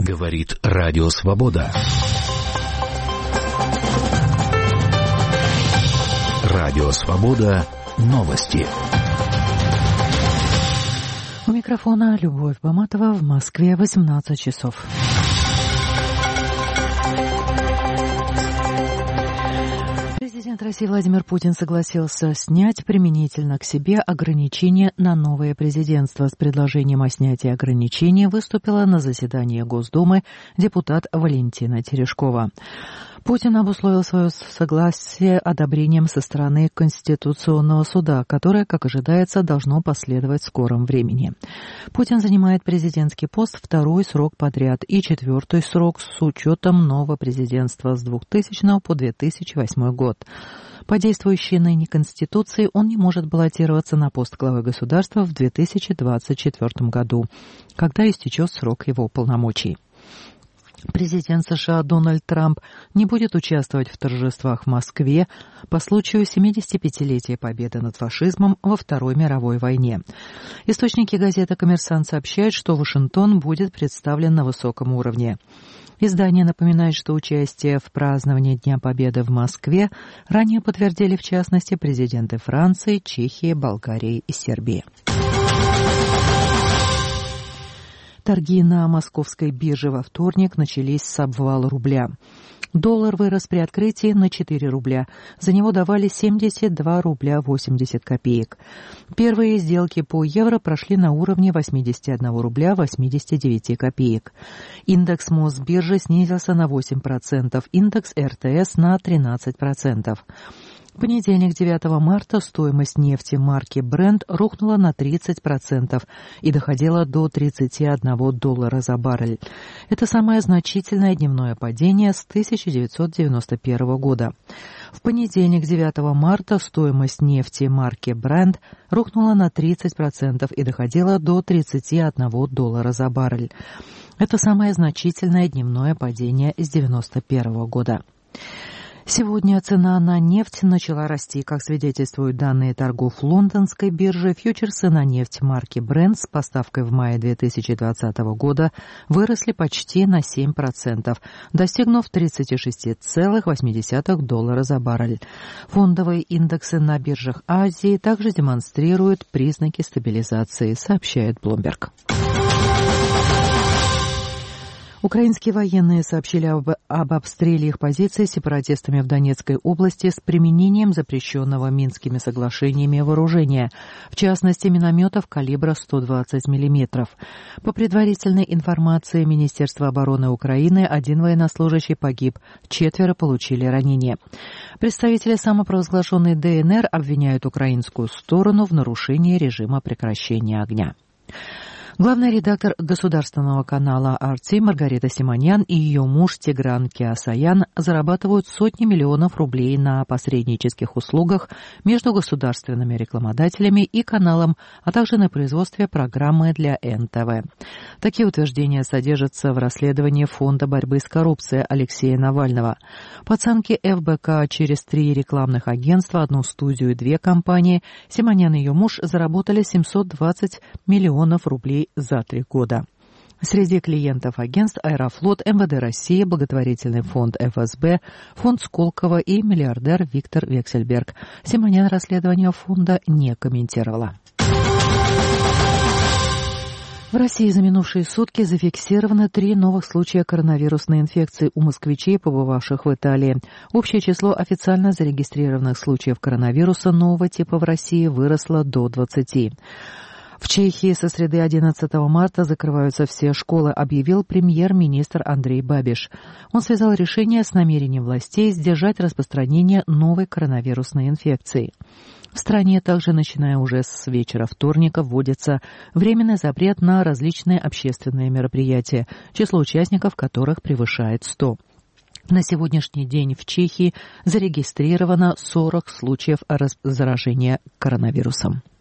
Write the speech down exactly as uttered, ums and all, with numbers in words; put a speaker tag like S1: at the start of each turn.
S1: Говорит Радио Свобода. Радио Свобода. Новости.
S2: У микрофона Любовь Баматова. В Москве восемнадцать часов. Президент России Владимир Путин согласился снять применительно к себе ограничения на новое президентство. С предложением о снятии ограничений выступила на заседании Госдумы депутат Валентина Терешкова. Путин обусловил свое согласие одобрением со стороны Конституционного суда, которое, как ожидается, должно последовать в скором времени. Путин занимает президентский пост второй срок подряд и четвертый срок с учетом нового президентства с двухтысячного по две тысячи восьмой год. По действующей ныне Конституции он не может баллотироваться на пост главы государства в две тысячи двадцать четвёртом году, когда истечет срок его полномочий. Президент США Дональд Трамп не будет участвовать в торжествах в Москве по случаю семидесятипятилетия победы над фашизмом во Второй мировой войне. Источники газеты «Коммерсант» сообщают, что Вашингтон будет представлен на высоком уровне. Издание напоминает, что участие в праздновании Дня Победы в Москве ранее подтвердили, в частности, президенты Франции, Чехии, Болгарии и Сербии. Торги на московской бирже во вторник начались с обвала рубля. Доллар вырос при открытии на четыре рубля. За него давали семьдесят два рубля восемьдесят копеек. Первые сделки по евро прошли на уровне восемьдесят один рубля восемьдесят девять копеек. Индекс Мосбиржи снизился на восемь процентов, индекс эр тэ эс на тринадцать процентов. В понедельник, девятого марта, стоимость нефти марки Brent рухнула на тридцать процентов и доходила до тридцати одного доллара за баррель. Это самое значительное дневное падение с тысяча девятьсот девяносто первого года. В понедельник, девятого марта, стоимость нефти марки Brent рухнула на тридцать процентов и доходила до тридцати одного доллара за баррель. Это самое значительное дневное падение с девяносто первого года. Сегодня цена на нефть начала расти. Как свидетельствуют данные торгов лондонской биржи, фьючерсы на нефть марки Brent с поставкой в мае две тысячи двадцатого года выросли почти на семь процентов, достигнув тридцать шесть целых восемь десятых доллара за баррель. Фондовые индексы на биржах Азии также демонстрируют признаки стабилизации, сообщает Bloomberg. Украинские военные сообщили об, об обстреле их позиций сепаратистами в Донецкой области с применением запрещенного Минскими соглашениями вооружения, в частности минометов калибра сто двадцать миллиметров. По предварительной информации Министерства обороны Украины, один военнослужащий погиб, четверо получили ранения. Представители самопровозглашенной дэ эн эр обвиняют украинскую сторону в нарушении режима прекращения огня. Главный редактор государственного канала «Арти» Маргарита Симоньян и ее муж Тигран Кеосаян зарабатывают сотни миллионов рублей на посреднических услугах между государственными рекламодателями и каналом, а также на производстве программы для эн тэ вэ. Такие утверждения содержатся в расследовании Фонда борьбы с коррупцией Алексея Навального. По оценке эф бэ ка, через три рекламных агентства, одну студию и две компании, Симоньян и ее муж заработали семьсот двадцать миллионов рублей за три года. Среди клиентов агентств «Аэрофлот», эм вэ дэ России, благотворительный фонд эф эс бэ, фонд Сколково и миллиардер Виктор Вексельберг. Симоньян расследование фонда не комментировала. В России за минувшие сутки зафиксировано три новых случая коронавирусной инфекции у москвичей, побывавших в Италии. Общее число официально зарегистрированных случаев коронавируса нового типа в России выросло до двадцати. В Чехии со среды одиннадцатого марта закрываются все школы, объявил премьер-министр Андрей Бабиш. Он связал решение с намерением властей сдержать распространение новой коронавирусной инфекции. В стране также, начиная уже с вечера вторника, вводится временный запрет на различные общественные мероприятия, число участников которых превышает сто. На сегодняшний день в Чехии зарегистрировано сорок случаев заражения коронавирусом.